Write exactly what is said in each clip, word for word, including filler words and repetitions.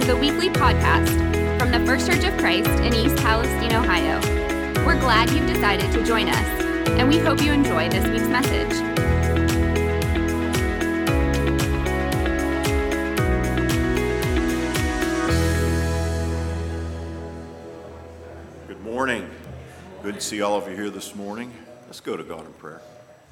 the weekly podcast from the First Church of Christ in East Palestine, Ohio. We're glad you've decided to join us, and we hope you enjoy this week's message. Good morning. Good to see all of you here this morning. Let's go to God in prayer.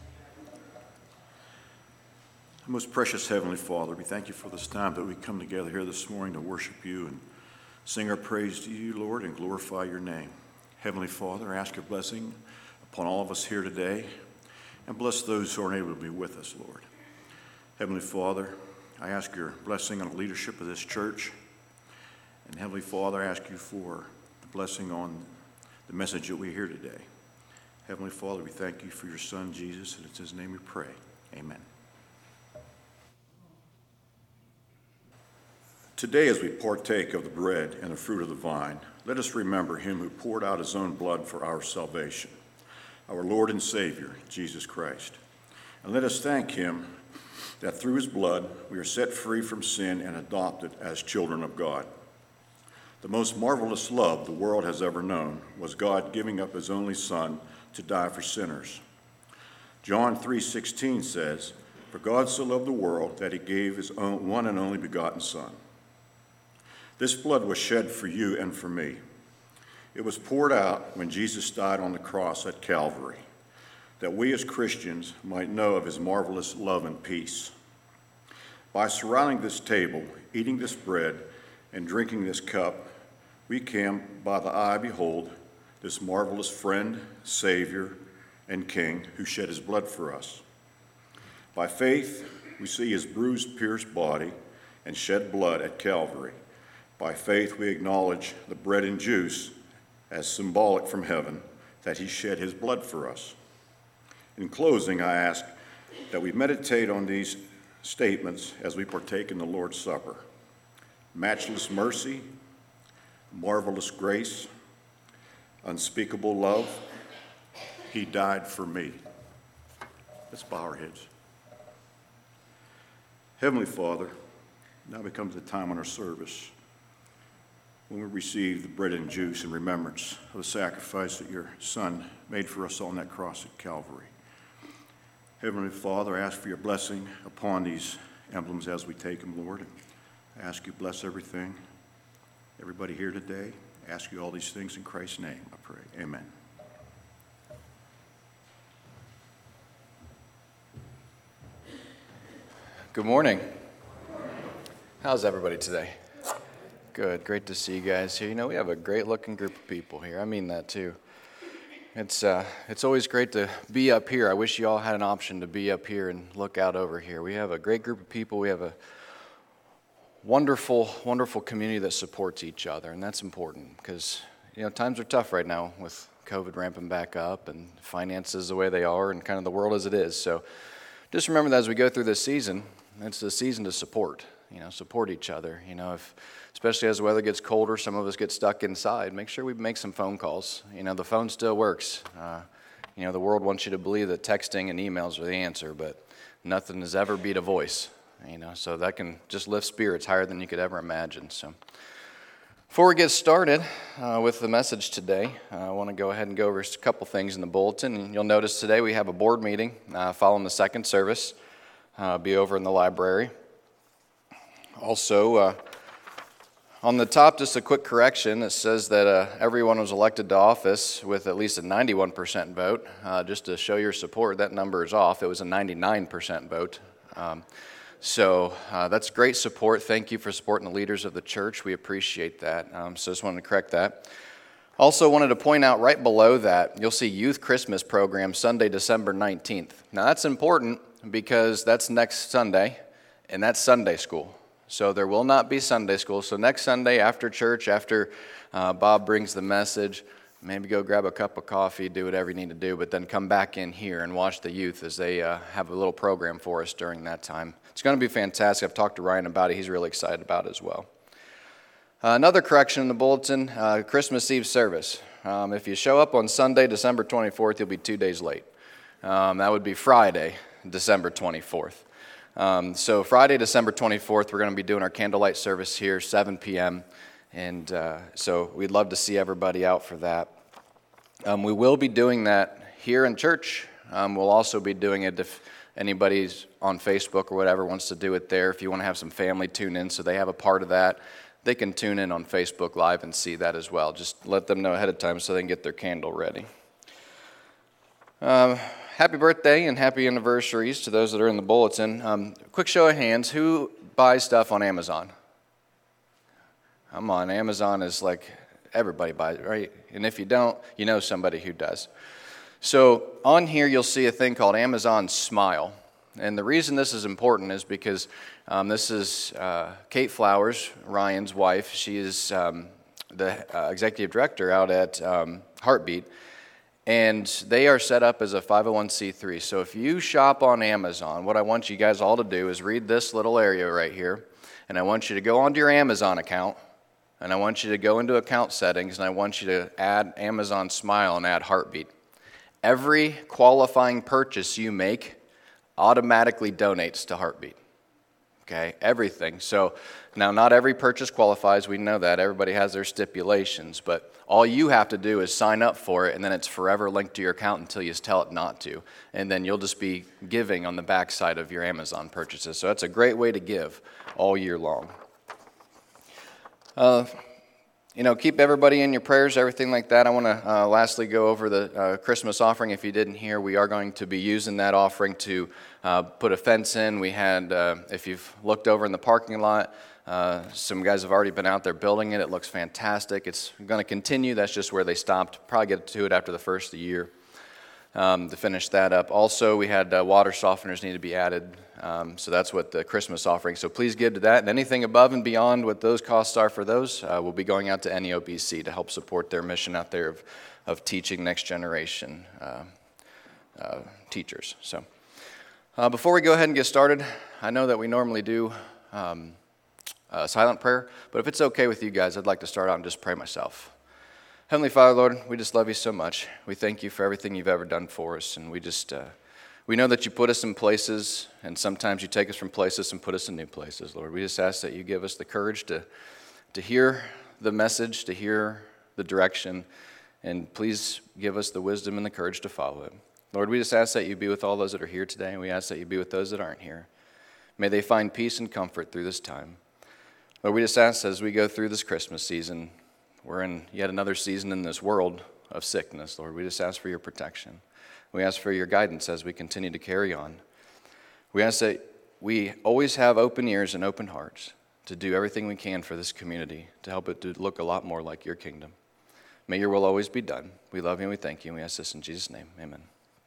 Most precious Heavenly Father, we thank you for this time that we come together here this morning to worship you and sing our praise to you, Lord, and glorify your name. Heavenly Father, I ask your blessing upon all of us here today, and bless those who aren't able to be with us, Lord. Heavenly Father, I ask your blessing on the leadership of this church, and Heavenly Father, I ask you for the blessing on the message that we hear today. Heavenly Father, we thank you for your Son, Jesus, and it's in his name we pray. Amen. Today, as we partake of the bread and the fruit of the vine, let us remember him who poured out his own blood for our salvation, our Lord and Savior, Jesus Christ. And let us thank him that through his blood we are set free from sin and adopted as children of God. The most marvelous love the world has ever known was God giving up his only Son to die for sinners. John three sixteen says, "For God so loved the world that he gave his own one and only begotten Son." This blood was shed for you and for me. It was poured out when Jesus died on the cross at Calvary, that we as Christians might know of his marvelous love and peace. By surrounding this table, eating this bread, and drinking this cup, we can, by the eye, behold this marvelous friend, Savior, and King who shed his blood for us. By faith, we see his bruised, pierced body and shed blood at Calvary. By faith, we acknowledge the bread and juice as symbolic from heaven that he shed his blood for us. In closing, I ask that we meditate on these statements as we partake in the Lord's Supper. Matchless mercy, marvelous grace, unspeakable love, he died for me. Let's bow our heads. Heavenly Father, now becomes the time in our service when we receive the bread and juice in remembrance of the sacrifice that your Son made for us on that cross at Calvary. Heavenly Father, I ask for your blessing upon these emblems as we take them, Lord. I ask you to bless everything, everybody here today. I ask you all these things in Christ's name, I pray. Amen. Good morning. How's everybody today? Good. Great to see you guys here. You know, we have a great-looking group of people here. I mean that, too. It's uh, it's always great to be up here. I wish you all had an option to be up here and look out over here. We have a great group of people. We have a wonderful, wonderful community that supports each other, and that's important because, you know, times are tough right now with COVID ramping back up and finances the way they are and kind of the world as it is. So just remember that as we go through this season, it's a season to support, you know, support each other. You know, if especially as the weather gets colder, some of us get stuck inside. Make sure we make some phone calls. You know, the phone still works. Uh, you know, the world wants you to believe that texting and emails are the answer, but nothing has ever beat a voice. You know, so that can just lift spirits higher than you could ever imagine. So before we get started uh, with the message today, uh, I want to go ahead and go over a couple things in the bulletin. And you'll notice today we have a board meeting uh, following the second service. Uh, be over in the library. Also, uh, on the top, just a quick correction. It says that uh, everyone was elected to office with at least a ninety-one percent vote. Uh, just to show your support, that number is off. It was a ninety-nine percent vote. Um, so uh, that's great support. Thank you for supporting the leaders of the church. We appreciate that. Um, so just wanted to correct that. Also wanted to point out right below that, you'll see Youth Christmas Program Sunday, December nineteenth. Now that's important because that's next Sunday, and that's Sunday school. So there will not be Sunday school. So next Sunday after church, after uh, Bob brings the message, maybe go grab a cup of coffee, do whatever you need to do, but then come back in here and watch the youth as they uh, have a little program for us during that time. It's going to be fantastic. I've talked to Ryan about it. He's really excited about it as well. Uh, another correction in the bulletin, uh, Christmas Eve service. Um, if you show up on Sunday, December twenty-fourth, you'll be two days late. Um, that would be Friday, December twenty-fourth. Um, so Friday, December twenty-fourth, we're going to be doing our candlelight service here, seven p.m., and uh, so we'd love to see everybody out for that. Um, we will be doing that here in church. Um, we'll also be doing it if anybody's on Facebook or whatever wants to do it there. If you want to have some family tune in so they have a part of that, they can tune in on Facebook Live and see that as well. Just let them know ahead of time so they can get their candle ready. Um, happy birthday and happy anniversaries to those that are in the bulletin. Um, quick show of hands, who buys stuff on Amazon? Come on, Amazon is like, everybody buys it, right? And if you don't, you know somebody who does. So on here you'll see a thing called Amazon Smile. And the reason this is important is because um, this is uh, Kate Flowers, Ryan's wife. She is um, the uh, executive director out at um, Heartbeat. And they are set up as a five oh one c three. So if you shop on Amazon, what I want you guys all to do is read this little area right here. And I want you to go onto your Amazon account. And I want you to go into account settings. And I want you to add Amazon Smile and add Heartbeat. Every qualifying purchase you make automatically donates to Heartbeat. Okay, everything. So now not every purchase qualifies, we know that. Everybody has their stipulations, but all you have to do is sign up for it, and then it's forever linked to your account until you tell it not to. And then you'll just be giving on the backside of your Amazon purchases. So that's a great way to give all year long. Uh, You know, keep everybody in your prayers, everything like that. I want to uh, lastly go over the uh, Christmas offering. If you didn't hear, we are going to be using that offering to uh, put a fence in. We had, uh, if you've looked over in the parking lot, uh, some guys have already been out there building it. It looks fantastic. It's going to continue. That's just where they stopped. Probably get to it after the first of the year um, to finish that up. Also, we had uh, water softeners need to be added. Um, so that's what the Christmas offering. So please give to that. And anything above and beyond what those costs are for those uh, will be going out to N E O B C to help support their mission out there of, of teaching next generation uh, uh, teachers. So uh, before we go ahead and get started, I know that we normally do um, a silent prayer, but if it's okay with you guys, I'd like to start out and just pray myself. Heavenly Father, Lord, we just love you so much. We thank you for everything you've ever done for us, and we just... Uh, We know that you put us in places, and sometimes you take us from places and put us in new places, Lord. We just ask that you give us the courage to, to hear the message, to hear the direction, and please give us the wisdom and the courage to follow it. Lord, we just ask that you be with all those that are here today, and we ask that you be with those that aren't here. May they find peace and comfort through this time. Lord, we just ask as we go through this Christmas season, we're in yet another season in this world of sickness, Lord. We just ask for your protection. We ask for your guidance as we continue to carry on. We ask that we always have open ears and open hearts to do everything we can for this community to help it to look a lot more like your kingdom. May your will always be done. We love you and we thank you, and we ask this in Jesus' name. Amen.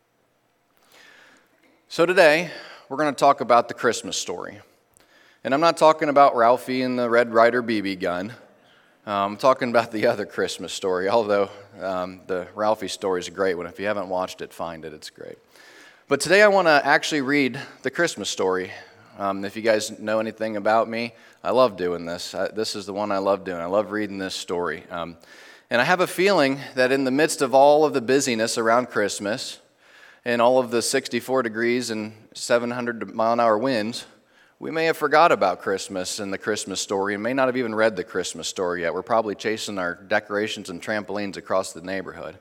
So today, we're going to talk about the Christmas story. And I'm not talking about Ralphie and the Red Ryder B B gun. Um, I'm talking about the other Christmas story, although um, the Ralphie story is a great one. If you haven't watched it, find it. It's great. But today I want to actually read the Christmas story. Um, if you guys know anything about me, I love doing this. I, this is the one I love doing. I love reading this story. Um, and I have a feeling that in the midst of all of the busyness around Christmas and all of the sixty-four degrees and seven hundred mile an hour winds, we may have forgot about Christmas and the Christmas story and may not have even read the Christmas story yet. We're probably chasing our decorations and trampolines across the neighborhood.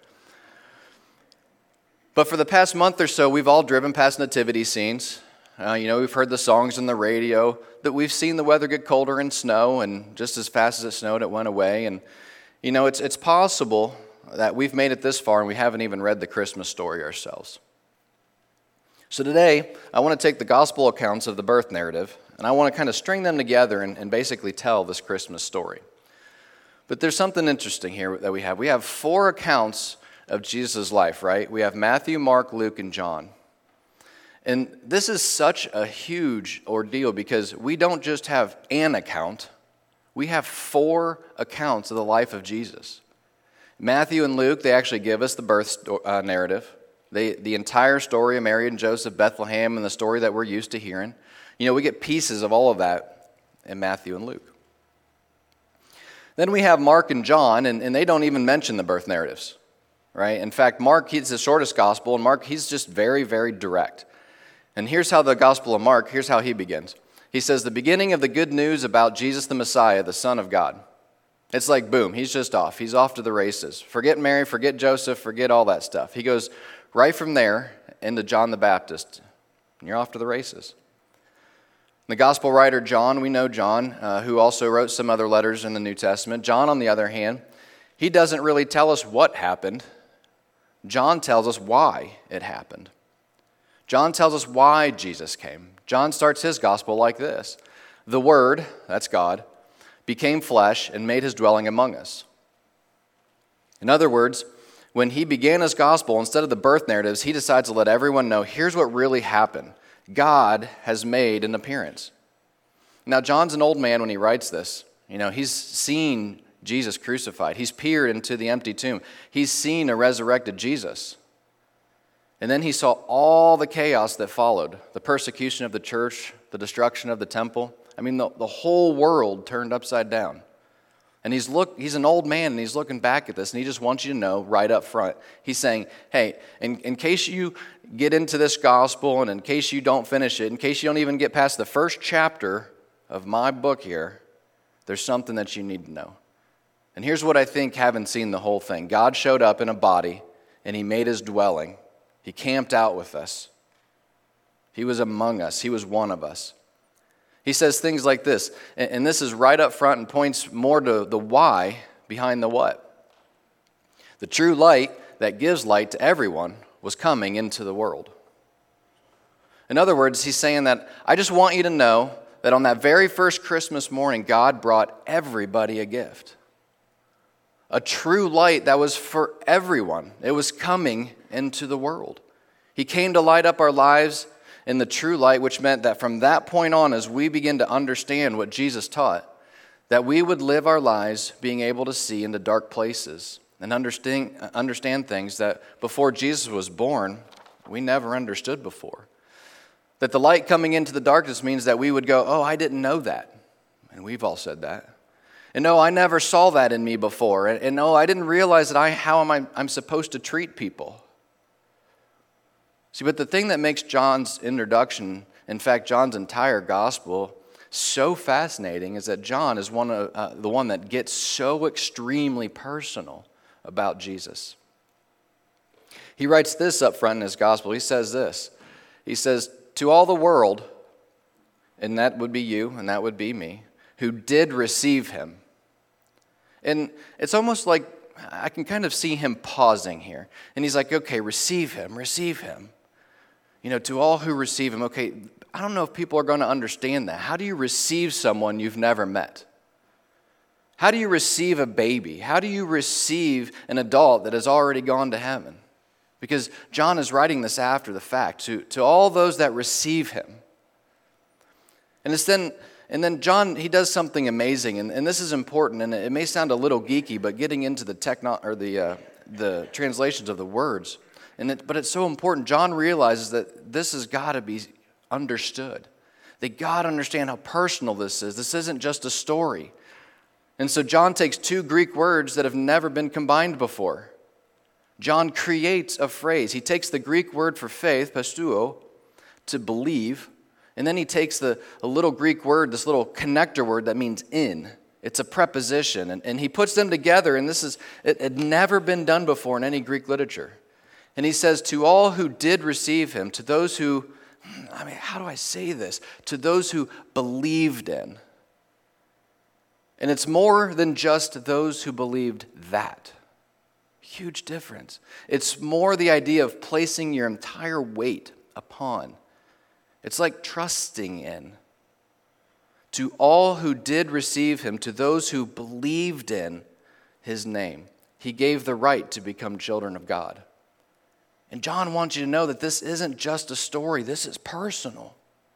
But for the past month or so, we've all driven past nativity scenes. Uh, you know, we've heard the songs on the radio, that we've seen the weather get colder and snow, and just as fast as it snowed, it went away. And, you know, it's, it's possible that we've made it this far and we haven't even read the Christmas story ourselves. So today, I want to take the gospel accounts of the birth narrative, and I want to kind of string them together and, and basically tell this Christmas story. But there's something interesting here that we have. We have four accounts of Jesus' life, right? We have Matthew, Mark, Luke, and John. And this is such a huge ordeal because we don't just have an account. We have four accounts of the life of Jesus. Matthew and Luke, they actually give us the birth uh, narrative. They, the entire story of Mary and Joseph, Bethlehem, and the story that we're used to hearing. You know, we get pieces of all of that in Matthew and Luke. Then we have Mark and John, and, and they don't even mention the birth narratives, right? In fact, Mark, he's the shortest gospel, and Mark, he's just very, very direct. And here's how the Gospel of Mark, here's how he begins. He says, the beginning of the good news about Jesus the Messiah, the Son of God. It's like, boom, he's just off. He's off to the races. Forget Mary, forget Joseph, forget all that stuff. He goes right from there into John the Baptist, and you're off to the races. The Gospel writer John, we know John, uh, who also wrote some other letters in the New Testament. John, on the other hand, he doesn't really tell us what happened. John tells us why it happened. John tells us why Jesus came. John starts his gospel like this. The Word, that's God, became flesh and made his dwelling among us. In other words, when he began his gospel, instead of the birth narratives, he decides to let everyone know, here's what really happened. God has made an appearance. Now, John's an old man when he writes this. You know, he's seen Jesus crucified. He's peered into the empty tomb. He's seen a resurrected Jesus. And then he saw all the chaos that followed, the persecution of the church, the destruction of the temple. I mean, the, the whole world turned upside down. And he's look, he's an old man, and he's looking back at this, and he just wants you to know right up front. He's saying, hey, in, in case you get into this gospel, and in case you don't finish it, in case you don't even get past the first chapter of my book here, there's something that you need to know. And here's what I think, having seen the whole thing. God showed up in a body, and he made his dwelling. He camped out with us. He was among us. He was one of us. He says things like this, and this is right up front and points more to the why behind the what. The true light that gives light to everyone was coming into the world. In other words, he's saying that I just want you to know that on that very first Christmas morning, God brought everybody a gift. A true light that was for everyone. It was coming into the world. He came to light up our lives in the true light, which meant that from that point on, as we begin to understand what Jesus taught, that we would live our lives being able to see into dark places and understand, understand things that before Jesus was born, we never understood before. That the light coming into the darkness means that we would go, oh, I didn't know that. And we've all said that. And no, I never saw that in me before. And, and no, I didn't realize that I how am I I'm supposed to treat people. See, but the thing that makes John's introduction, in fact, John's entire gospel, so fascinating is that John is one of uh, the one that gets so extremely personal about Jesus. He writes this up front in his gospel. He says this. He says, to all the world, and that would be you, and that would be me, who did receive him. And it's almost like I can kind of see him pausing here. And he's like, okay, receive him, receive him. You know, to all who receive him, okay, I don't know if people are going to understand that. How do you receive someone you've never met? How do you receive a baby? How do you receive an adult that has already gone to heaven? Because John is writing this after the fact, to, to all those that receive him. And it's then... And then John, he does something amazing, and, and this is important, and it may sound a little geeky, but getting into the techno or the uh, the translations of the words, and it, but it's so important. John realizes that this has got to be understood. They got to understand how personal this is. This isn't just a story. And so John takes two Greek words that have never been combined before. John creates a phrase. He takes the Greek word for faith, pisteuo, to believe. And then he takes the a little Greek word, this little connector word that means in. It's a preposition. And, and he puts them together, and this is, it had never been done before in any Greek literature. And he says, to all who did receive him, to those who, I mean, how do I say this? To those who believed in. And it's more than just those who believed that. Huge difference. It's more the idea of placing your entire weight upon. It's like trusting in. To all who did receive him, to those who believed in his name, he gave the right to become children of God. And John wants you to know that this isn't just a story, this is personal.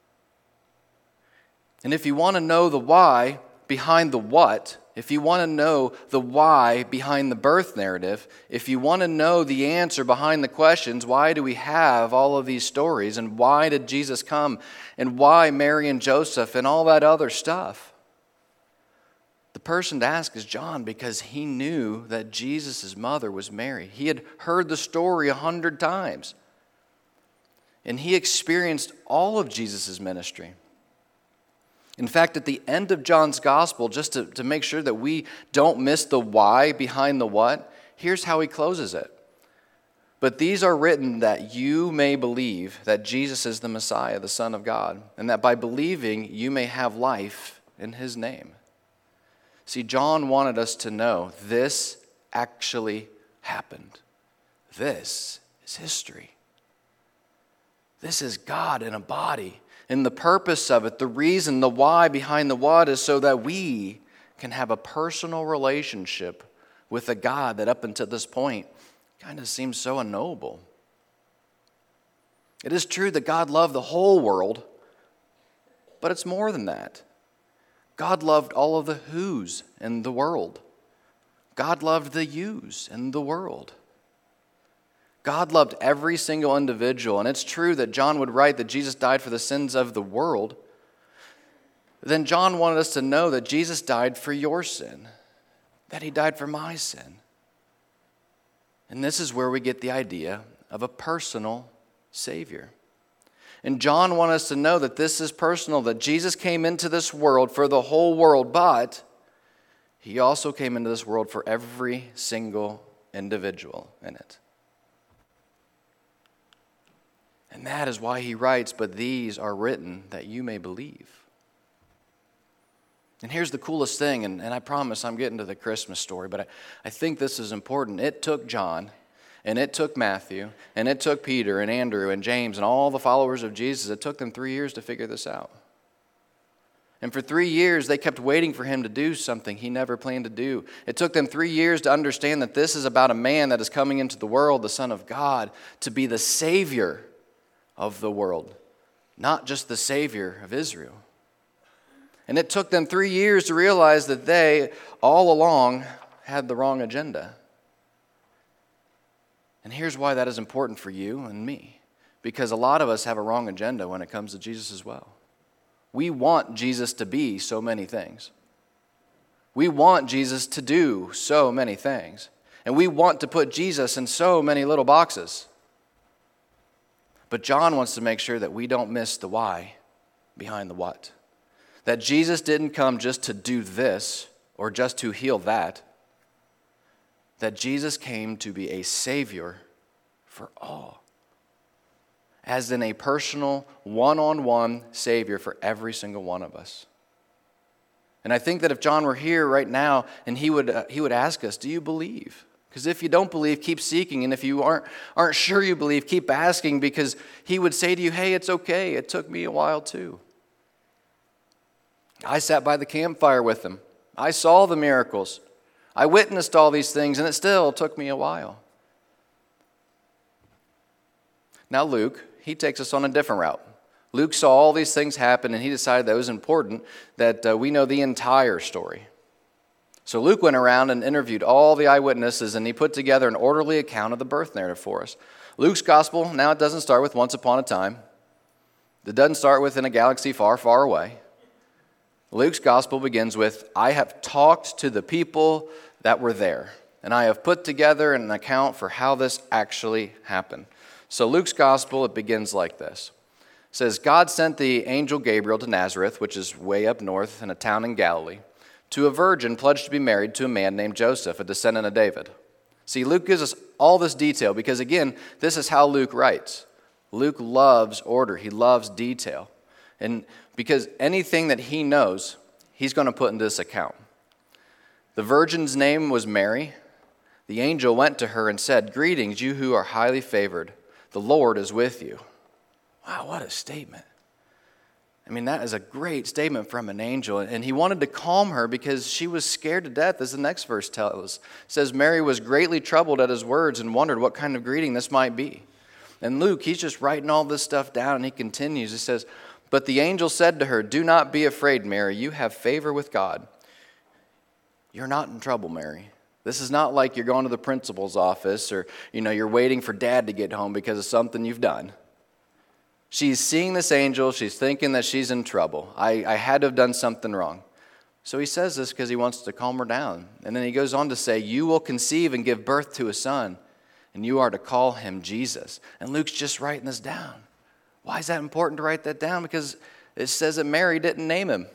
And if you want to know the why behind the what, if you want to know the why behind the birth narrative, if you want to know the answer behind the questions, why do we have all of these stories, and why did Jesus come, and why Mary and Joseph, and all that other stuff, the person to ask is John, because he knew that Jesus' mother was Mary. He had heard the story a hundred times. And he experienced all of Jesus' ministry. In fact, at the end of John's gospel, just to, to make sure that we don't miss the why behind the what, here's how he closes it. But these are written that you may believe that Jesus is the Messiah, the Son of God, and that by believing you may have life in his name. See, John wanted us to know this actually happened. This is history. This is God in a body. And the purpose of it, the reason, the why behind the what is so that we can have a personal relationship with a God that up until this point kind of seems so unknowable. It is true that God loved the whole world, but it's more than that. God loved all of the who's in the world. God loved the you's in the world. God loved every single individual, and it's true that John would write that Jesus died for the sins of the world. Then John wanted us to know that Jesus died for your sin, that he died for my sin. And this is where we get the idea of a personal Savior. And John wanted us to know that this is personal, that Jesus came into this world for the whole world, but he also came into this world for every single individual in it. And that is why he writes, but these are written that you may believe. And here's the coolest thing, and, and I promise I'm getting to the Christmas story, but I, I think this is important. It took John, and it took Matthew, and it took Peter and Andrew and James and all the followers of Jesus. It took them three years to figure this out. And for three years, they kept waiting for him to do something he never planned to do. It took them three years to understand that this is about a man that is coming into the world, the Son of God, to be the Savior of the world, not just the Savior of Israel. And it took them three years to realize that they, all along, had the wrong agenda. And here's why that is important for you and me. Because a lot of us have a wrong agenda when it comes to Jesus as well. We want Jesus to be so many things. We want Jesus to do so many things. And we want to put Jesus in so many little boxes. But John wants to make sure that we don't miss the why behind the what. That Jesus didn't come just to do this or just to heal that. That Jesus came to be a Savior for all. As in a personal, one-on-one Savior for every single one of us. And I think that if John were here right now and he would uh, he would ask us, do you believe? Because if you don't believe, keep seeking. And if you aren't, aren't sure you believe, keep asking, because he would say to you, hey, it's okay. It took me a while too. I sat by the campfire with him. I saw the miracles. I witnessed all these things, and it still took me a while. Now Luke, he takes us on a different route. Luke saw all these things happen, and he decided that it was important that uh, we know the entire story. So Luke went around and interviewed all the eyewitnesses, and he put together an orderly account of the birth narrative for us. Luke's gospel, now it doesn't start with once upon a time. It doesn't start with in a galaxy far, far away. Luke's gospel begins with, I have talked to the people that were there, and I have put together an account for how this actually happened. So Luke's gospel, it begins like this. It says, God sent the angel Gabriel to Nazareth, which is way up north in a town in Galilee, to a virgin pledged to be married to a man named Joseph, a descendant of David. See, Luke gives us all this detail because, again, this is how Luke writes. Luke loves order. He loves detail. And because anything that he knows, he's going to put in this account. The virgin's name was Mary. The angel went to her and said, greetings, you who are highly favored. The Lord is with you. Wow, what a statement. I mean, that is a great statement from an angel. And he wanted to calm her because she was scared to death, as the next verse tells us. It says, Mary was greatly troubled at his words and wondered what kind of greeting this might be. And Luke, he's just writing all this stuff down, and he continues. He says, but the angel said to her, do not be afraid, Mary. You have favor with God. You're not in trouble, Mary. This is not like you're going to the principal's office or, you know, you're waiting for dad to get home because of something you've done. She's seeing this angel. She's thinking that she's in trouble. I, I had to have done something wrong. So he says this because he wants to calm her down. And then he goes on to say, you will conceive and give birth to a son, and you are to call him Jesus. And Luke's just writing this down. Why is that important to write that down? Because it says that Mary didn't name him.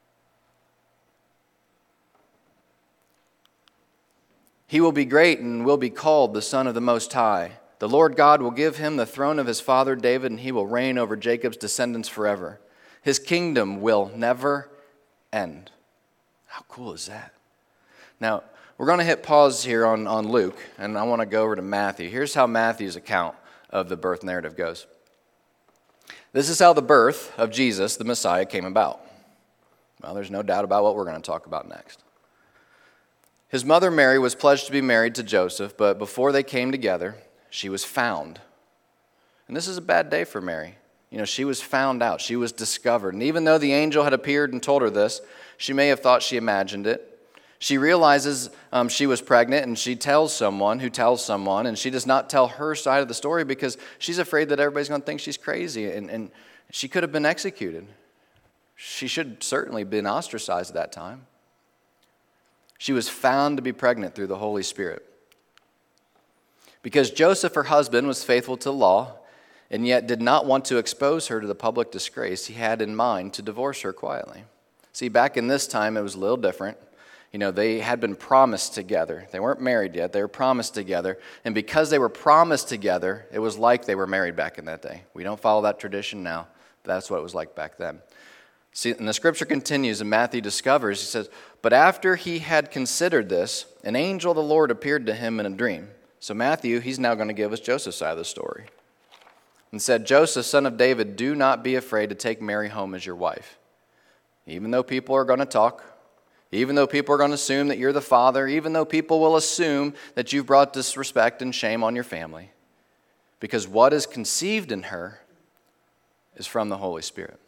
He will be great and will be called the Son of the Most High. The Lord God will give him the throne of his father David, and he will reign over Jacob's descendants forever. His kingdom will never end. How cool is that? Now, we're going to hit pause here on, on Luke, and I want to go over to Matthew. Here's how Matthew's account of the birth narrative goes. This is how the birth of Jesus, the Messiah, came about. Well, there's no doubt about what we're going to talk about next. His mother Mary was pledged to be married to Joseph, but before they came together, she was found. And this is a bad day for Mary. You know, she was found out. She was discovered. And even though the angel had appeared and told her this, she may have thought she imagined it. She realizes um, she was pregnant, and she tells someone who tells someone, and she does not tell her side of the story because she's afraid that everybody's going to think she's crazy, and, and she could have been executed. She should certainly have been ostracized at that time. She was found to be pregnant through the Holy Spirit. Because Joseph, her husband, was faithful to the law and yet did not want to expose her to the public disgrace, he had in mind to divorce her quietly. See, back in this time, it was a little different. You know, they had been promised together. They weren't married yet. They were promised together. And because they were promised together, it was like they were married back in that day. We don't follow that tradition now, but that's what it was like back then. See, and the scripture continues, and Matthew discovers, he says, but after he had considered this, an angel of the Lord appeared to him in a dream. So Matthew, he's now going to give us Joseph's side of the story. And said, Joseph, son of David, do not be afraid to take Mary home as your wife. Even though people are going to talk, even though people are going to assume that you're the father, even though people will assume that you've brought disrespect and shame on your family. Because what is conceived in her is from the Holy Spirit.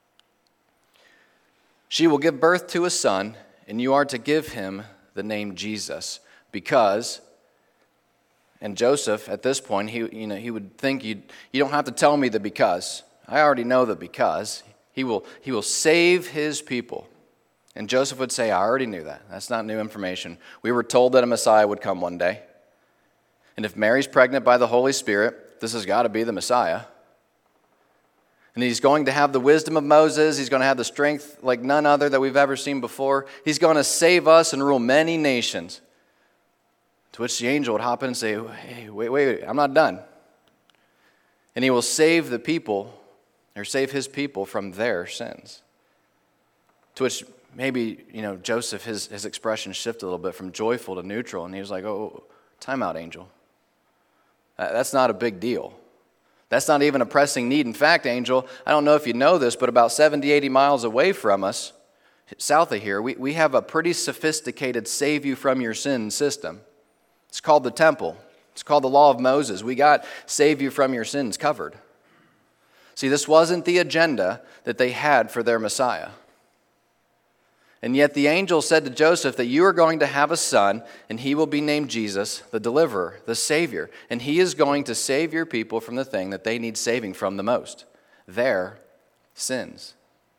She will give birth to a son, and you are to give him the name Jesus, because, and Joseph, at this point, he, you know, he would think, you you don't have to tell me the because. I already know the because. He will, he will save his people. And Joseph would say, I already knew that. That's not new information. We were told that a Messiah would come one day. And if Mary's pregnant by the Holy Spirit, this has got to be the Messiah. And he's going to have the wisdom of Moses. He's going to have the strength like none other that we've ever seen before. He's going to save us and rule many nations. To which the angel would hop in and say, hey, wait, wait, wait, I'm not done. And he will save the people, or save his people from their sins. To which maybe, you know, Joseph, his, his expression shifted a little bit from joyful to neutral. And he was like, oh, time out, angel. That's not a big deal. That's not even a pressing need. In fact, angel, I don't know if you know this, but about seventy, eighty miles away from us, south of here, we, we have a pretty sophisticated save you from your sin system. It's called the temple. It's called the law of Moses. We got save you from your sins covered. See, this wasn't the agenda that they had for their Messiah. And yet the angel said to Joseph that you are going to have a son, and he will be named Jesus, the deliverer, the Savior. And he is going to save your people from the thing that they need saving from the most, their sins.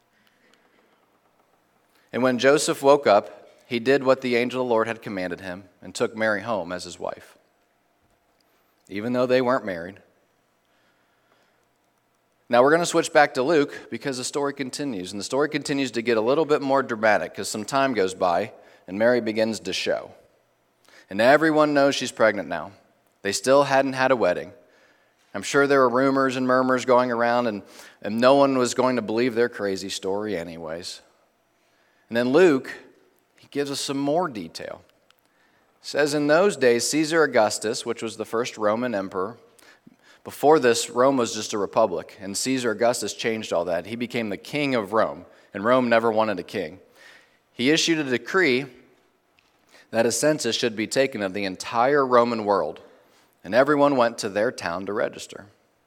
And when Joseph woke up, he did what the angel of the Lord had commanded him and took Mary home as his wife, even though they weren't married. Now we're going to switch back to Luke because the story continues. And the story continues to get a little bit more dramatic because some time goes by and Mary begins to show. And everyone knows she's pregnant now. They still hadn't had a wedding. I'm sure there were rumors and murmurs going around, and, and no one was going to believe their crazy story anyways. And then Luke, he gives us some more detail. It says, in those days, Caesar Augustus, which was the first Roman emperor, before this, Rome was just a republic, and Caesar Augustus changed all that. He became the king of Rome, and Rome never wanted a king. He issued a decree that a census should be taken of the entire Roman world, and everyone went to their town to register.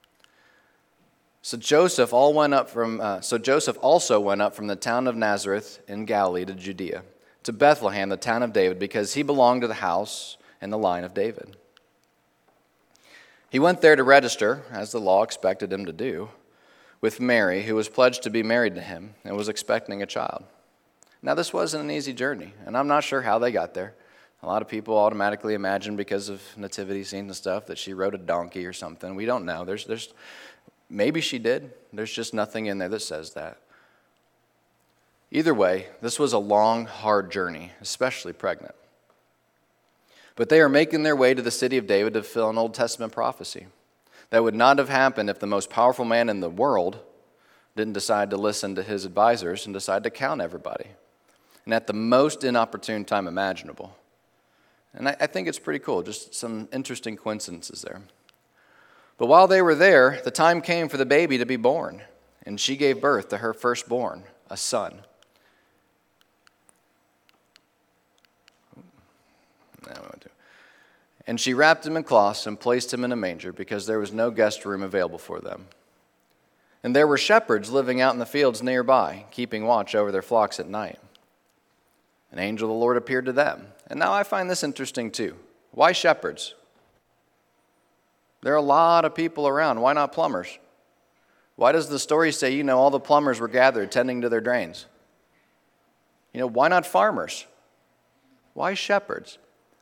So Joseph all went up from. Uh, so Joseph also went up from the town of Nazareth in Galilee to Judea, to Bethlehem, the town of David, because he belonged to the house and the line of David. He went there to register, as the law expected him to do, with Mary, who was pledged to be married to him and was expecting a child. Now, this wasn't an easy journey, and I'm not sure how they got there. A lot of people automatically imagine, because of nativity scenes and stuff, that she rode a donkey or something. We don't know. There's, there's, Maybe she did. There's just nothing in there that says that. Either way, this was a long, hard journey, especially pregnant. But they are making their way to the city of David to fulfill an Old Testament prophecy. That would not have happened if the most powerful man in the world didn't decide to listen to his advisors and decide to count everybody. And at the most inopportune time imaginable. And I, I think it's pretty cool, just some interesting coincidences there. But while they were there, the time came for the baby to be born, and she gave birth to her firstborn, a son. And she wrapped him in cloths and placed him in a manger because there was no guest room available for them. And there were shepherds living out in the fields nearby, keeping watch over their flocks at night. An angel of the Lord appeared to them. And now I find this interesting too. Why shepherds? There are a lot of people around. Why not plumbers? Why does the story say, you know, all the plumbers were gathered tending to their drains? You know, why not farmers? Why shepherds?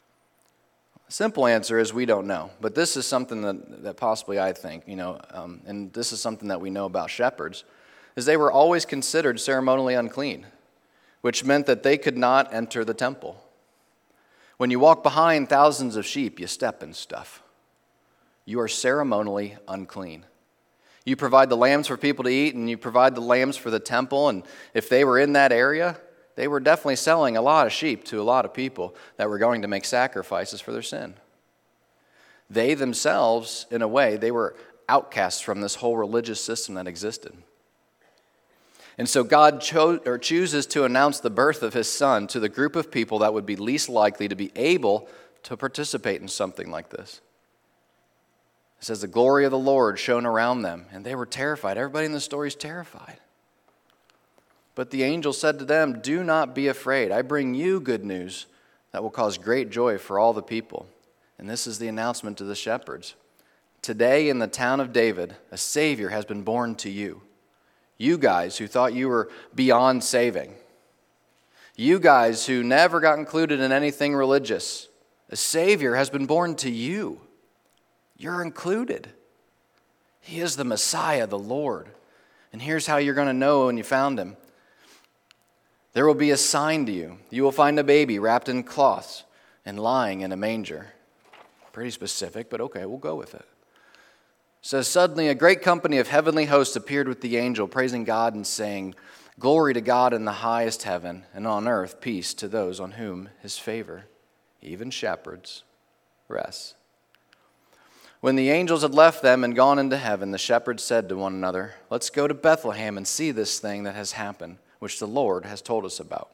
Simple answer is we don't know, but this is something that, that possibly I think, you know, um, and this is something that we know about shepherds, is they were always considered ceremonially unclean, which meant that they could not enter the temple. When you walk behind thousands of sheep, you step in stuff. You are ceremonially unclean. You provide the lambs for people to eat, and you provide the lambs for the temple, and if they were in that area, they were definitely selling a lot of sheep to a lot of people that were going to make sacrifices for their sin. They themselves, in a way, they were outcasts from this whole religious system that existed. And so God cho- or chooses to announce the birth of his son to the group of people that would be least likely to be able to participate in something like this. It says the glory of the Lord shone around them, and they were terrified. Everybody in the story is terrified. But the angel said to them, "Do not be afraid. I bring you good news that will cause great joy for all the people." And this is the announcement to the shepherds. Today in the town of David, a Savior has been born to you. You guys who thought you were beyond saving. You guys who never got included in anything religious. A Savior has been born to you. You're included. He is the Messiah, the Lord. And here's how you're going to know when you found him. There will be a sign to you. You will find a baby wrapped in cloths and lying in a manger. Pretty specific, but okay, we'll go with it. It says, suddenly a great company of heavenly hosts appeared with the angel, praising God and saying, "Glory to God in the highest heaven, and on earth peace to those on whom his favor, even shepherds, rests." When the angels had left them and gone into heaven, the shepherds said to one another, "Let's go to Bethlehem and see this thing that has happened, which the Lord has told us about."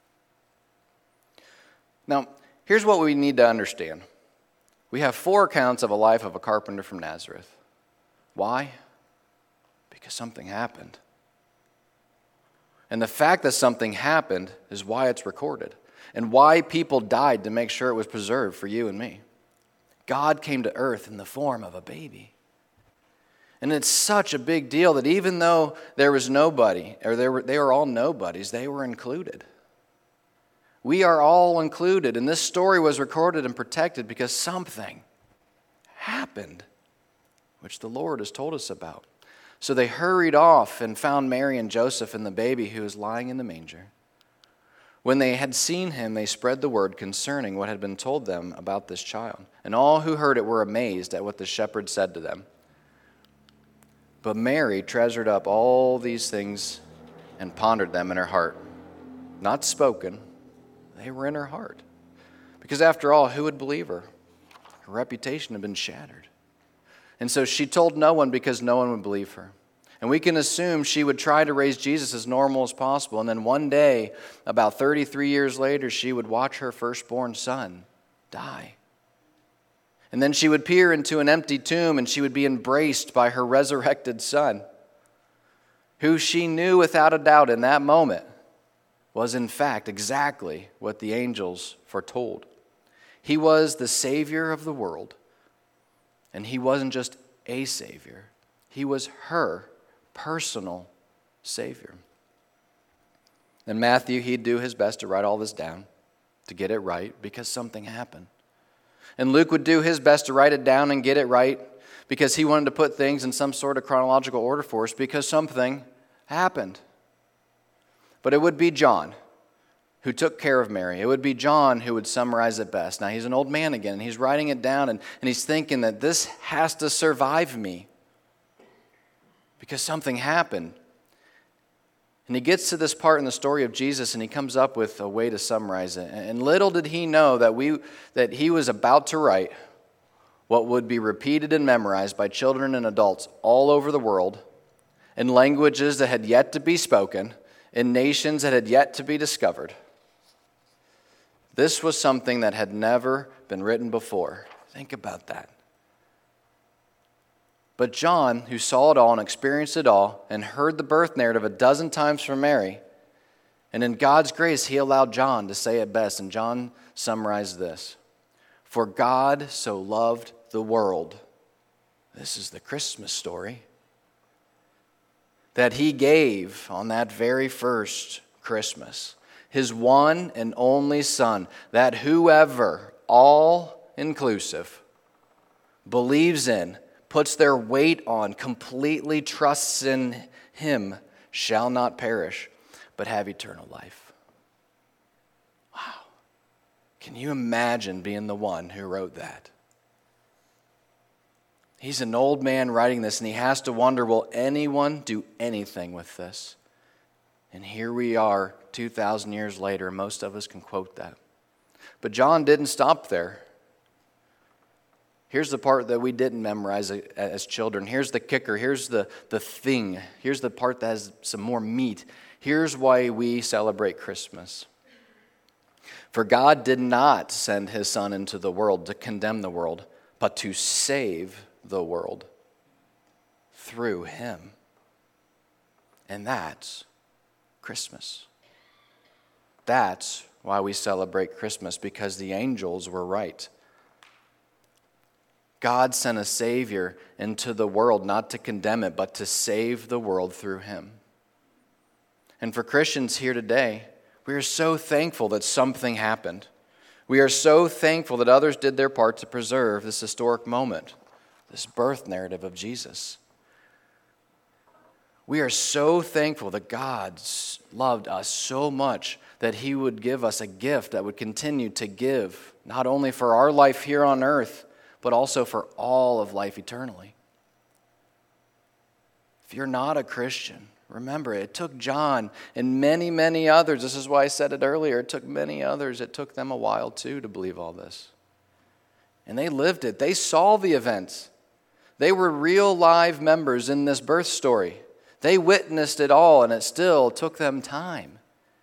Now, here's what we need to understand. We have four accounts of a life of a carpenter from Nazareth. Why? Because something happened. And the fact that something happened is why it's recorded, and why people died to make sure it was preserved for you and me. God came to earth in the form of a baby. And it's such a big deal that even though there was nobody, or they were, they were all nobodies, they were included. We are all included, and this story was recorded and protected because something happened, which the Lord has told us about. So they hurried off and found Mary and Joseph and the baby who was lying in the manger. When they had seen him, they spread the word concerning what had been told them about this child. And all who heard it were amazed at what the shepherds said to them. But Mary treasured up all these things and pondered them in her heart. Not spoken, they were in her heart. Because after all, who would believe her? Her reputation had been shattered. And so she told no one because no one would believe her. And we can assume she would try to raise Jesus as normal as possible. And then one day, about thirty-three years later, she would watch her firstborn son die. And then she would peer into an empty tomb and she would be embraced by her resurrected son, who she knew without a doubt in that moment was in fact exactly what the angels foretold. He was the Savior of the world. And he wasn't just a Savior. He was her personal Savior. And Matthew, he'd do his best to write all this down, to get it right, because something happened. And Luke would do his best to write it down and get it right, because he wanted to put things in some sort of chronological order for us because something happened. But it would be John who took care of Mary. It would be John who would summarize it best. Now, he's an old man again, and he's writing it down, and, and he's thinking that this has to survive me because something happened. And he gets to this part in the story of Jesus, and he comes up with a way to summarize it. And little did he know that we that he was about to write what would be repeated and memorized by children and adults all over the world in languages that had yet to be spoken, in nations that had yet to be discovered. This was something that had never been written before. Think about that. But John, who saw it all and experienced it all and heard the birth narrative a dozen times from Mary, and in God's grace, he allowed John to say it best. And John summarized this: "For God so loved the world," this is the Christmas story, "that he gave on that very first Christmas his one and only Son, that whoever, all inclusive, believes in, puts their weight on, completely trusts in him, shall not perish, but have eternal life." Wow. Can you imagine being the one who wrote that? He's an old man writing this, and he has to wonder, will anyone do anything with this? And here we are, two thousand years later, and most of us can quote that. But John didn't stop there. Here's the part that we didn't memorize as children. Here's the kicker. Here's the, the thing. Here's the part that has some more meat. Here's why we celebrate Christmas. "For God did not send his Son into the world to condemn the world, but to save the world through him." And that's Christmas. That's why we celebrate Christmas, because the angels were right. God sent a Savior into the world, not to condemn it, but to save the world through him. And for Christians here today, we are so thankful that something happened. We are so thankful that others did their part to preserve this historic moment, this birth narrative of Jesus. We are so thankful that God loved us so much that he would give us a gift that would continue to give, not only for our life here on earth, but also for all of life eternally. If you're not a Christian, remember, it took John and many, many others. This is why I said it earlier. It took many others. It took them a while, too, to believe all this. And they lived it. They saw the events. They were real live members in this birth story. They witnessed it all, and it still took them time.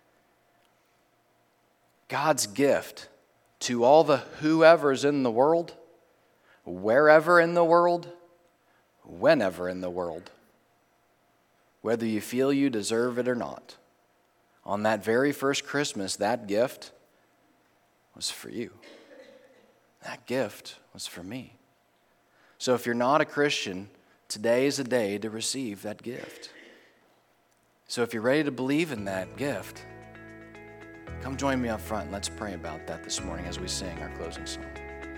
God's gift to all the whoever's in the world, wherever in the world, whenever in the world, whether you feel you deserve it or not. On that very first Christmas, that gift was for you. That gift was for me. So if you're not a Christian, today is a day to receive that gift. So if you're ready to believe in that gift, come join me up front and let's pray about that this morning as we sing our closing song.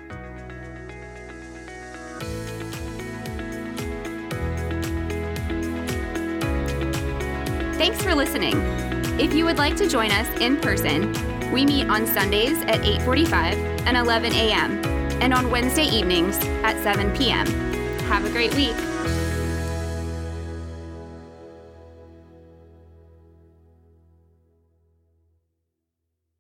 Thanks for listening. If you would like to join us in person, we meet on Sundays at eight forty-five and eleven a.m. and on Wednesday evenings at seven p.m. Have a great week.